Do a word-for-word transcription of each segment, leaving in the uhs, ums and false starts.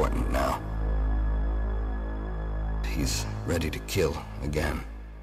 important now. He's ready to kill again.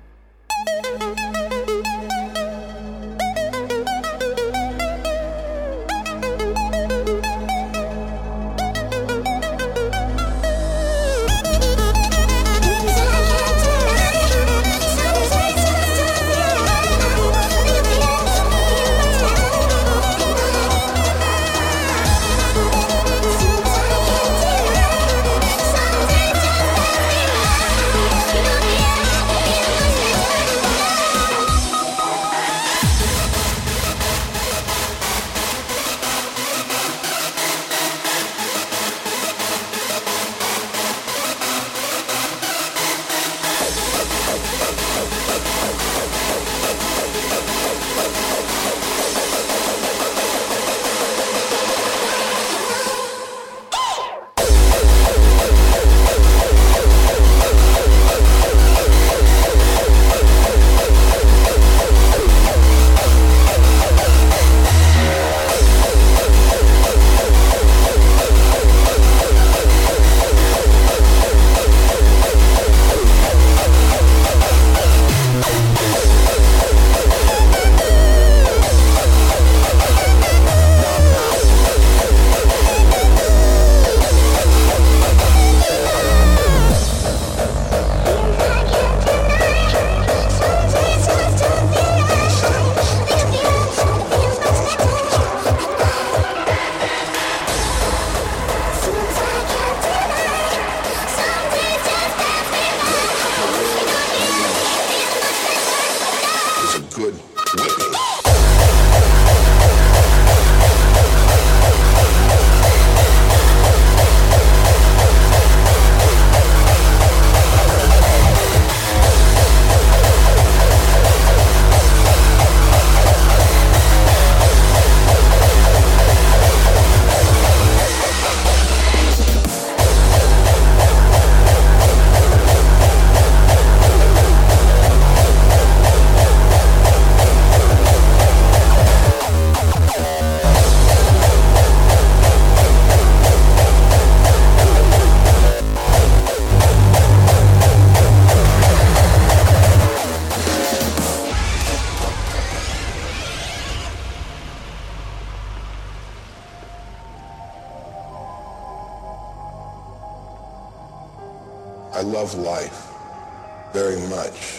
I love life very much.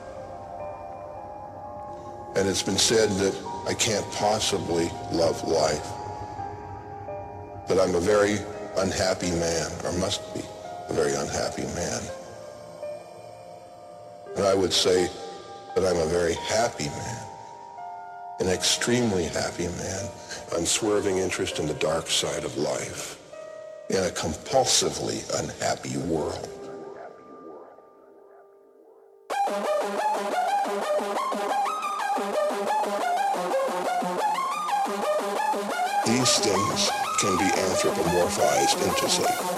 And it's been said that I can't possibly love life, that I'm a very unhappy man, or must be a very unhappy man. And I would say that I'm a very happy man, an extremely happy man, unswerving interest in the dark side of life, in a compulsively unhappy world. These things can be anthropomorphized into Satan.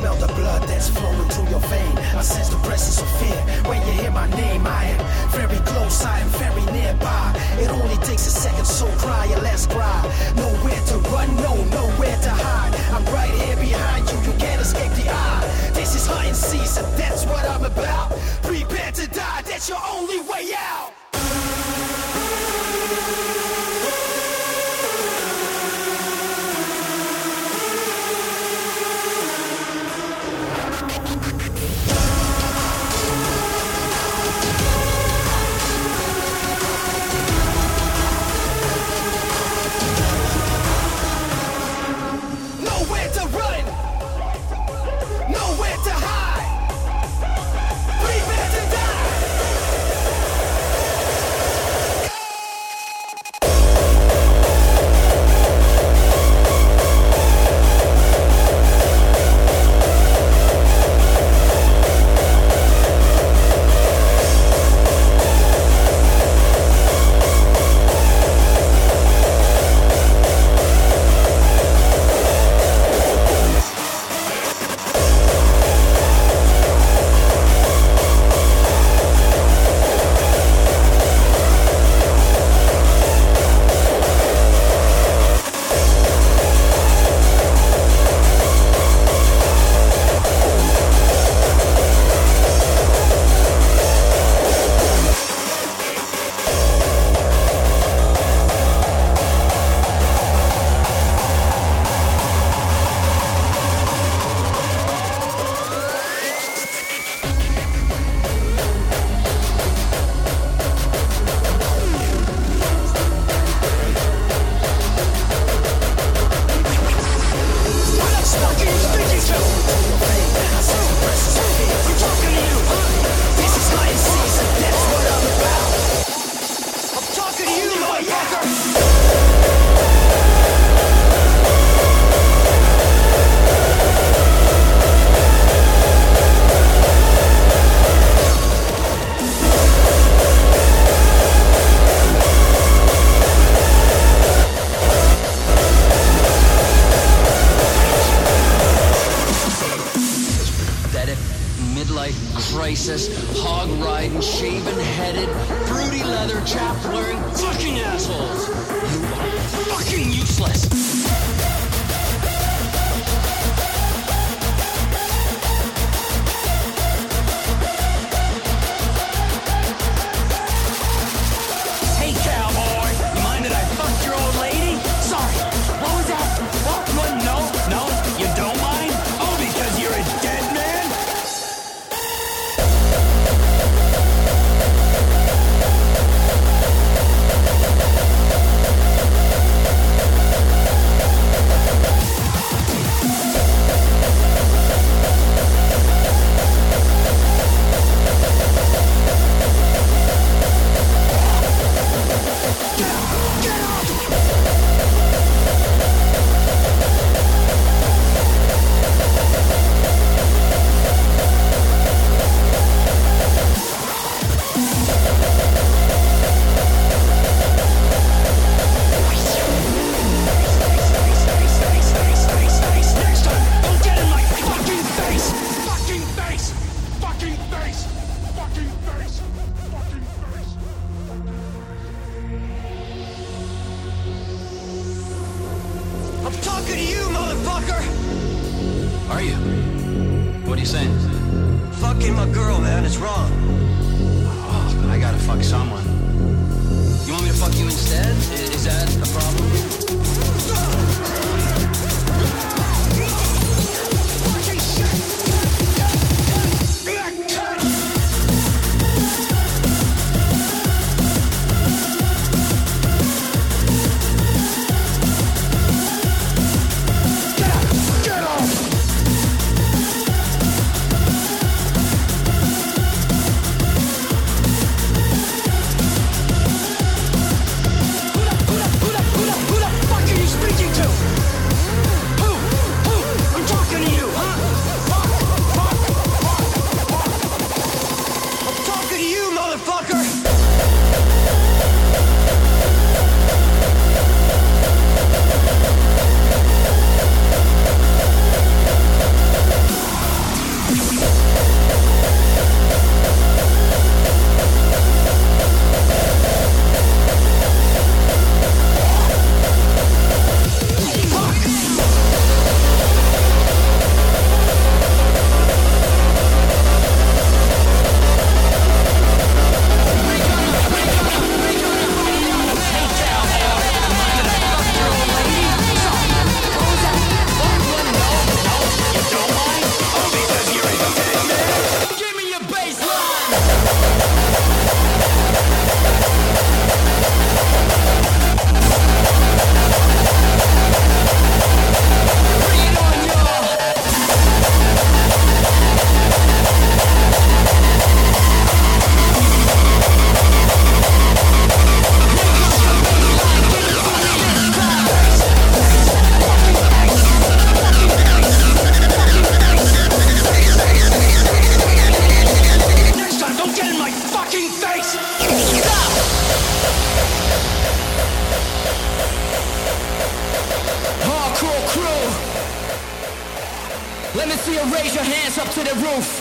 smell the blood that's flowing through your vein. I sense the presence of fear. When you hear my name, I am very close, I am very nearby. It only takes a second, so cry and let's cry. Nowhere to run, no, nowhere to hide. I'm right here behind you, you can't escape the eye. This is hunting season, that's what I'm about. Prepare to die, that's your only way out. Nowhere to run, nowhere to hide. Prepare to die. Hog riding, shaven headed, fruity leather chaps wearing fucking assholes. You are fucking useless. Hey cowboy, you mind that I fucked your old lady? Sorry, what was that? What? What? No, no, you don't mind? Oh, because you're a dead man? Who the, who the, who the fuck are you speaking to? Let me see you raise your hands up to the roof.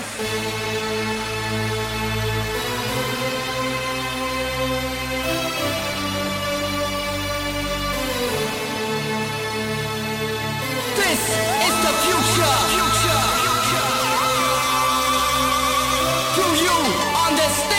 This is the future. Future. Do you understand?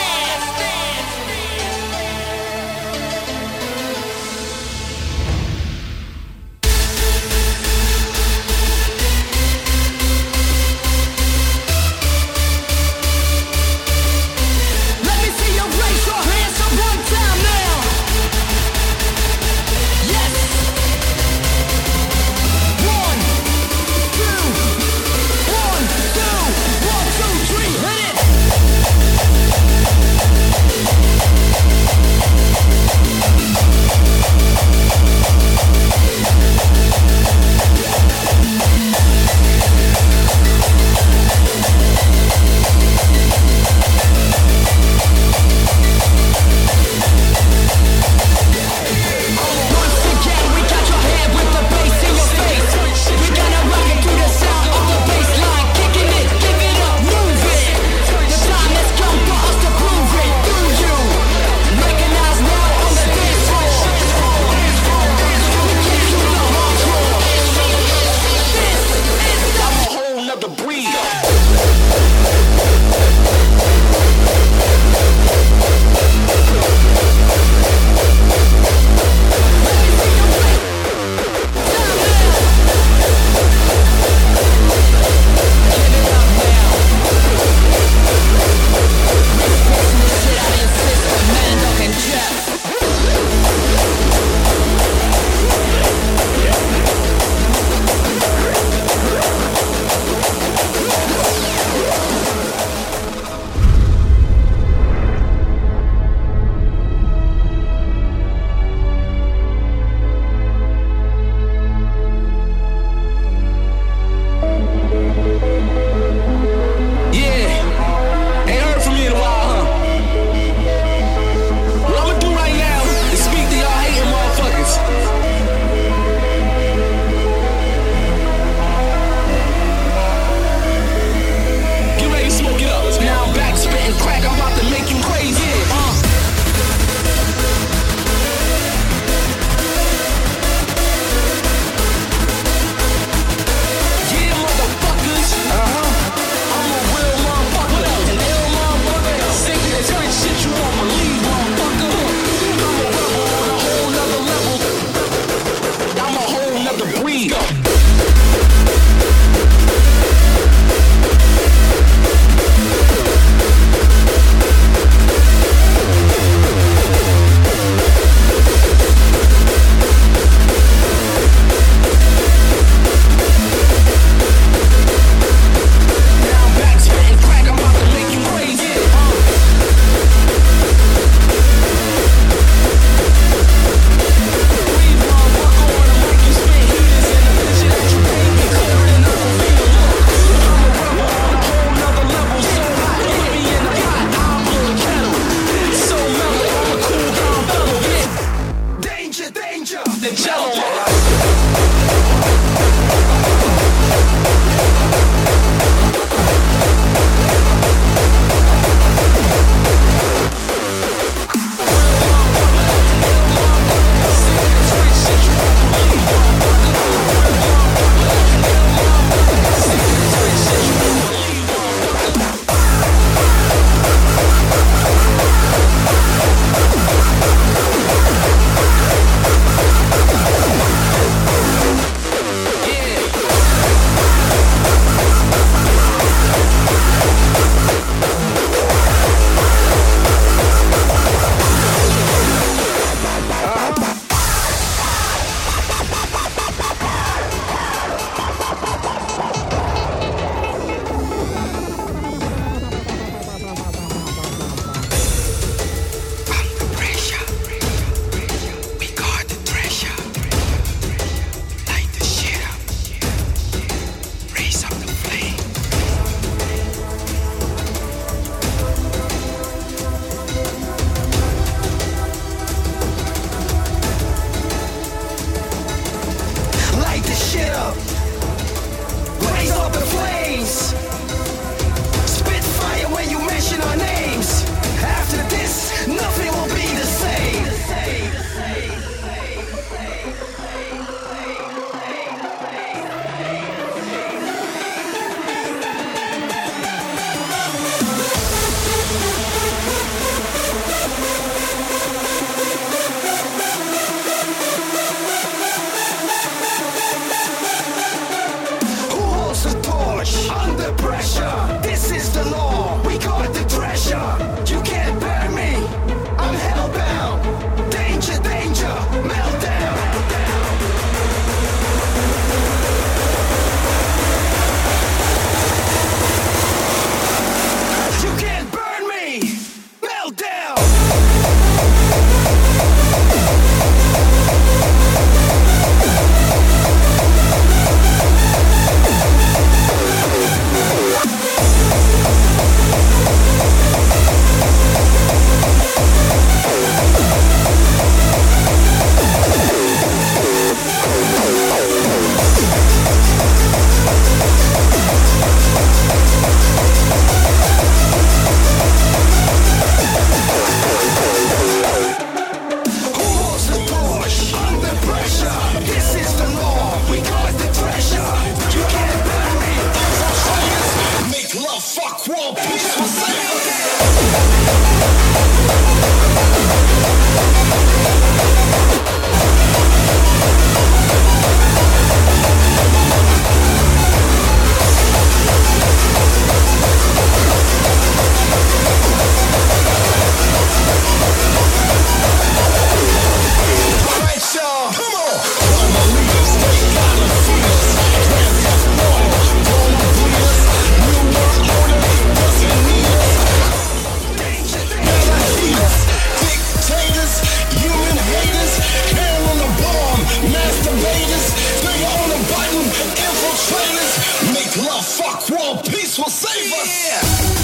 fuck world peace will save yeah. us.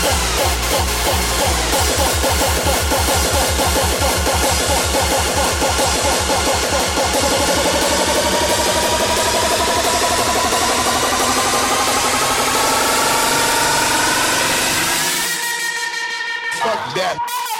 Fuck that.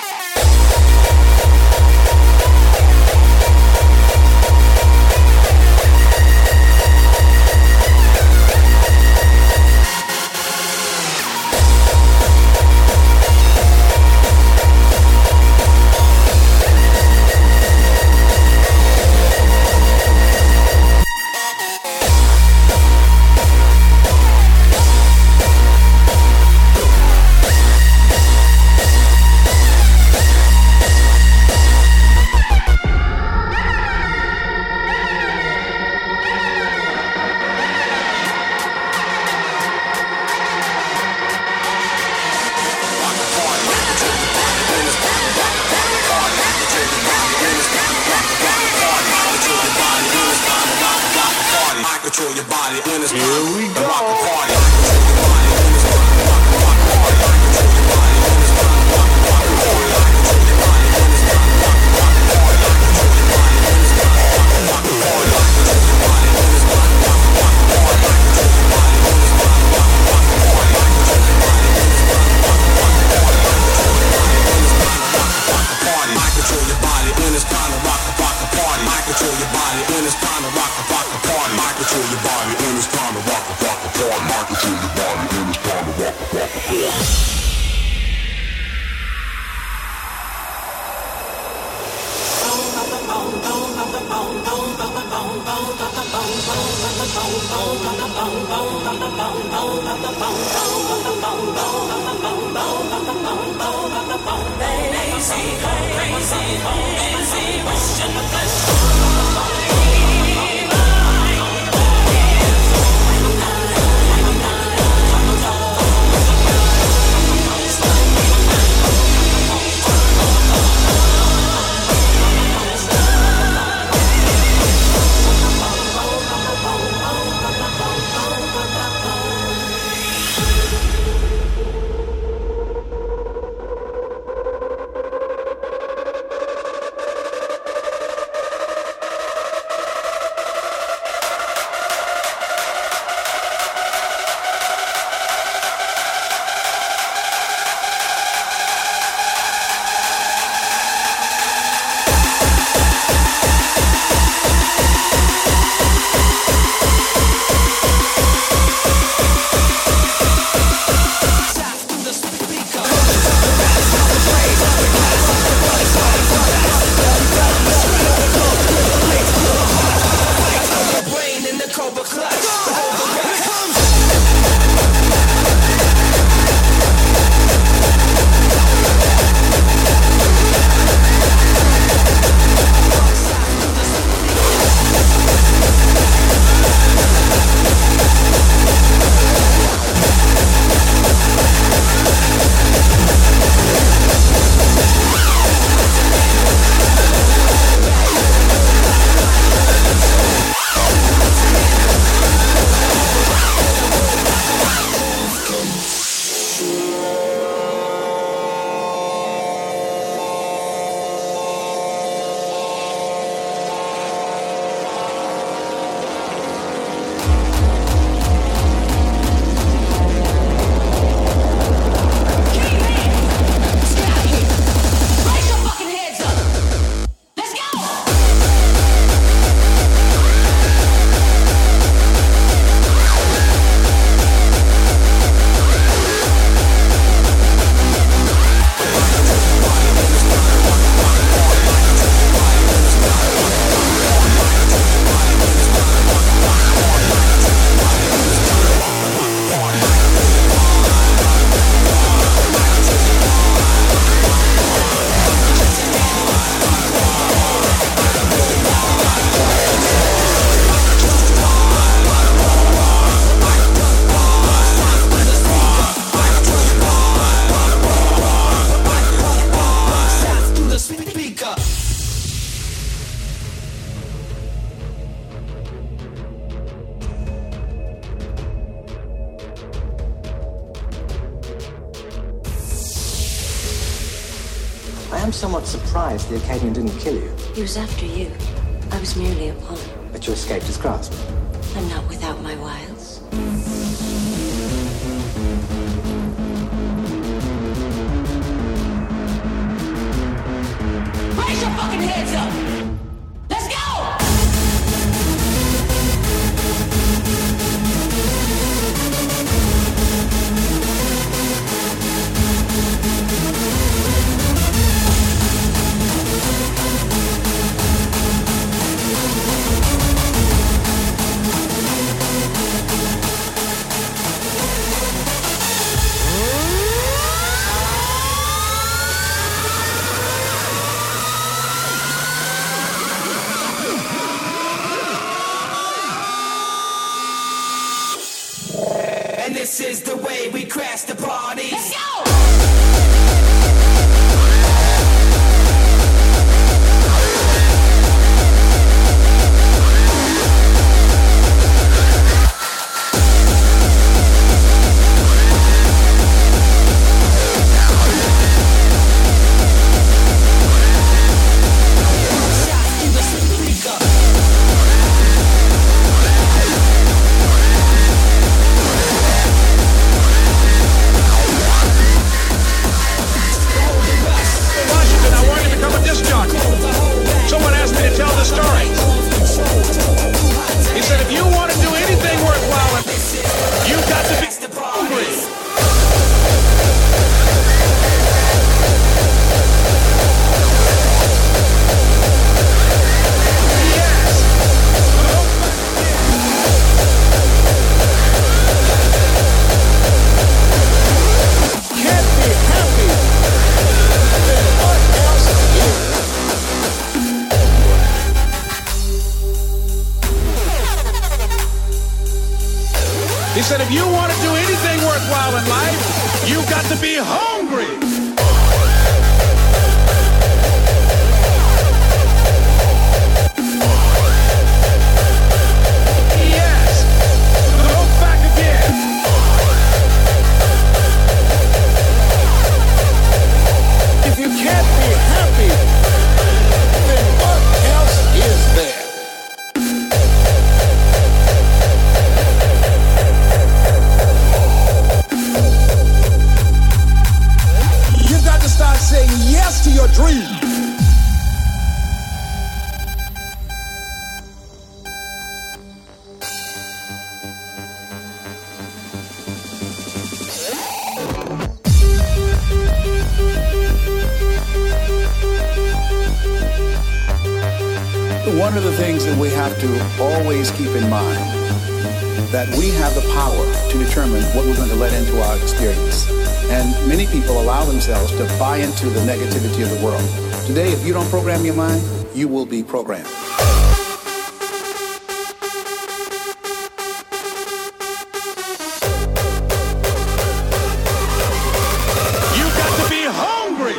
Control your body when it's Here we time to go. rock the party. Control your body when it's time to rock the rock the party. Control your body when it's time to rock the rock the party. Control your body when it's time to rock the rock the party. Control your body when it's time to rock the rock the party. Control your body when it's time to rock the rock the party. Control your body when it's time to rock the rock the party. Control your body when it's time to rock the rock the party. Control your body when it's time to rock the rock the party. I control your body when it's time to rock the rock the party. I control your body when it's time to rock the rock the party. I control your body when it's time to rock the rock the party. I control your body when it's time to rock the rock the party. I'm somewhat surprised the Acadian didn't kill you. He was after you. I was merely a pawn. But you escaped his grasp. I'm not without my wiles. Raise your fucking hands up! Let's go! This is the way we crash the party. Let's go! Someone asked me to tell the story. He said, if you want to do anything worthwhile, you've got to be hungry. Can't be happy. Then what else is? He said, if you want to do anything worthwhile in life, you've got to be hungry. Yes. Go back again. If you can't be happy, then what else is there? Start saying yes to your dream. One of the things that we have to always keep in mind, that we have the power to determine what we're going to let into our experience. And many people allow themselves to buy into the negativity of the world. Today, if you don't program your mind, you will be programmed. You've got to be hungry.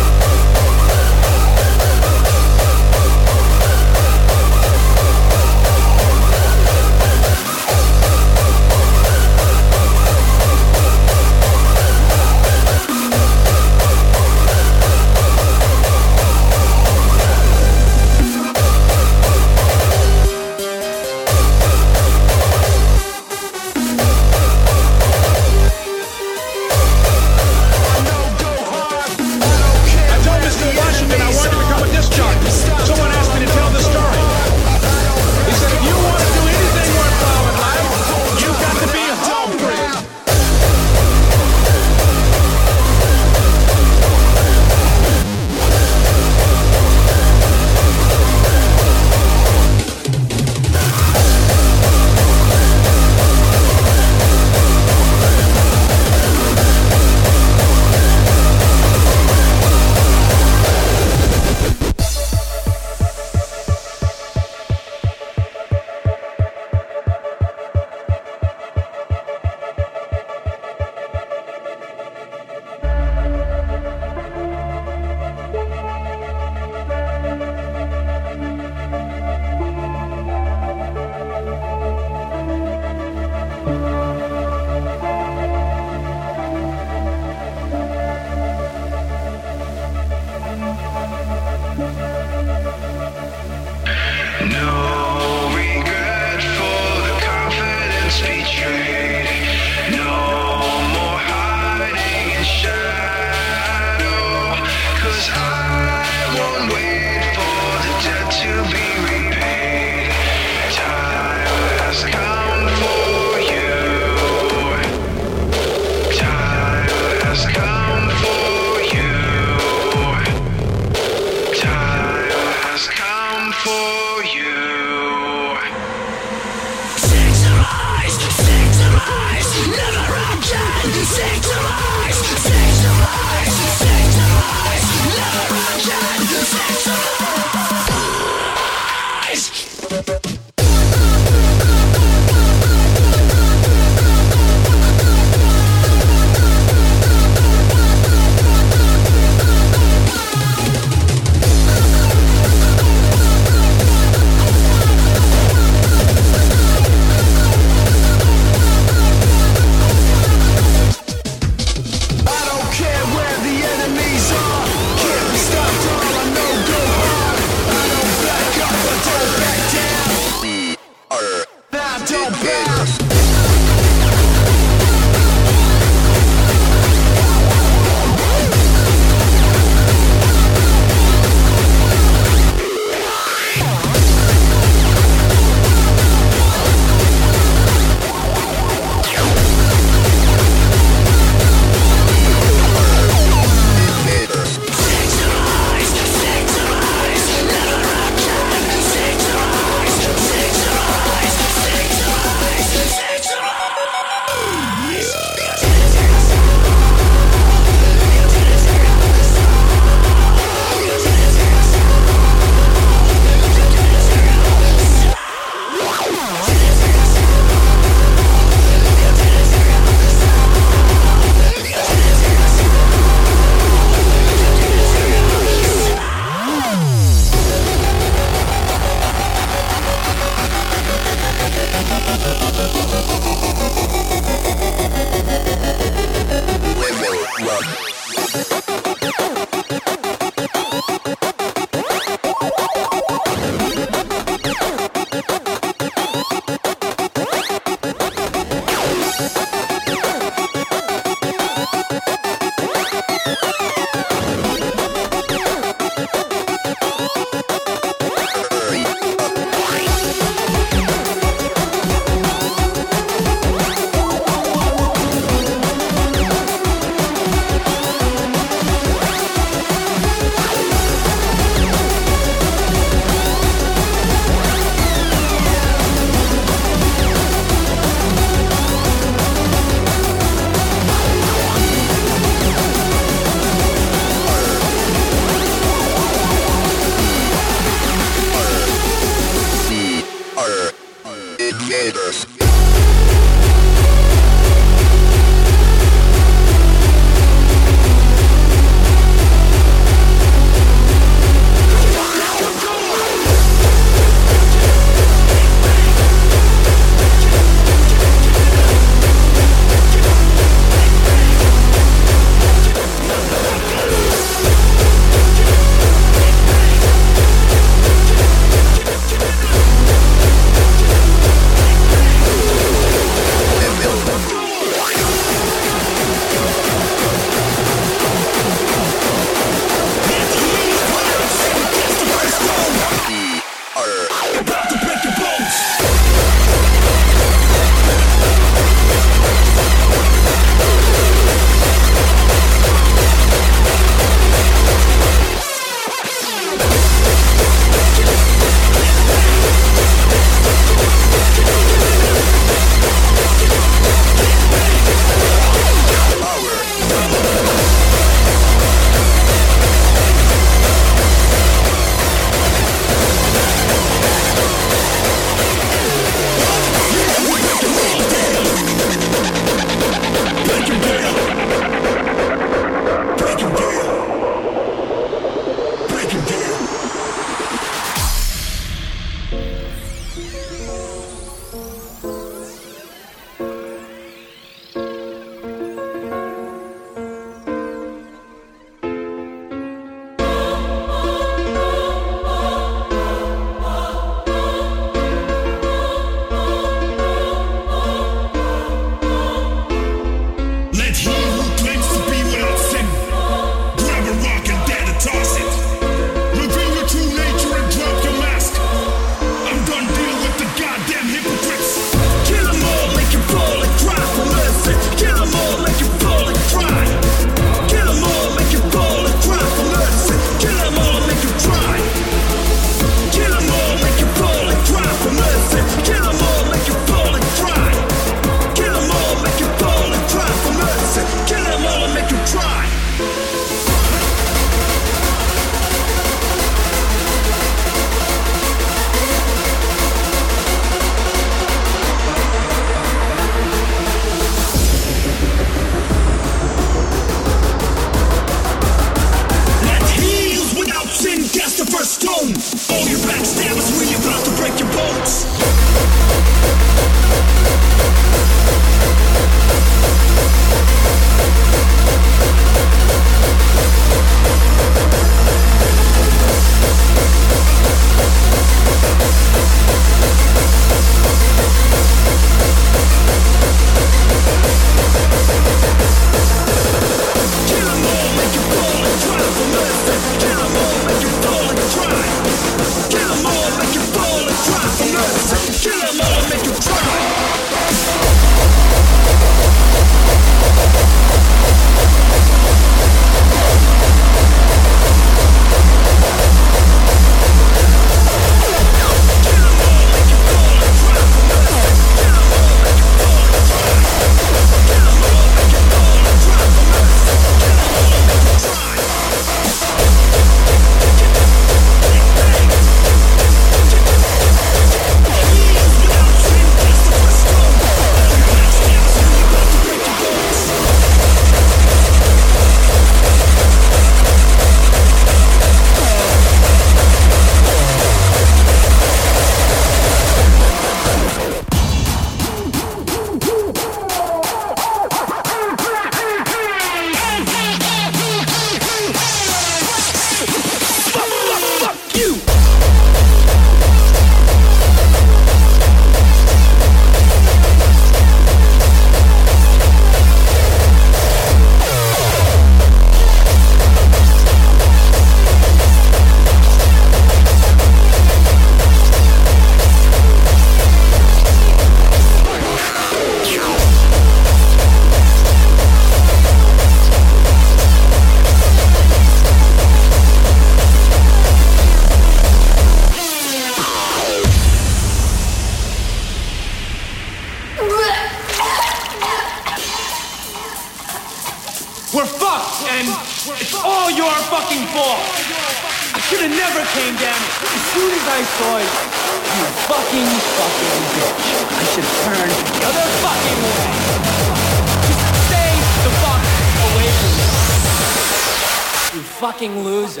It's all your fucking fault. I should have never came down. As soon as I saw you, you fucking fucking bitch. I should have turned the other fucking way. Just stay the fuck away from me. You fucking loser.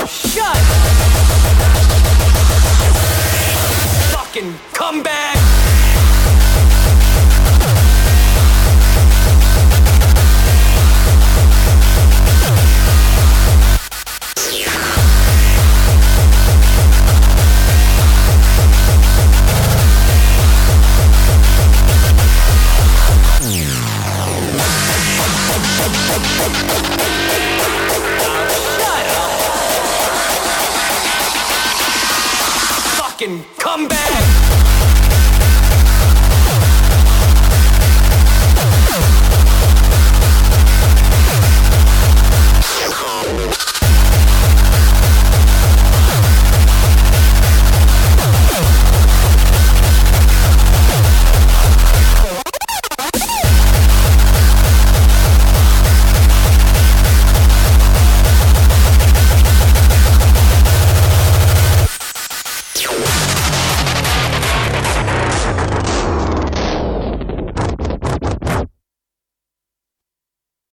Shut! Fucking come back!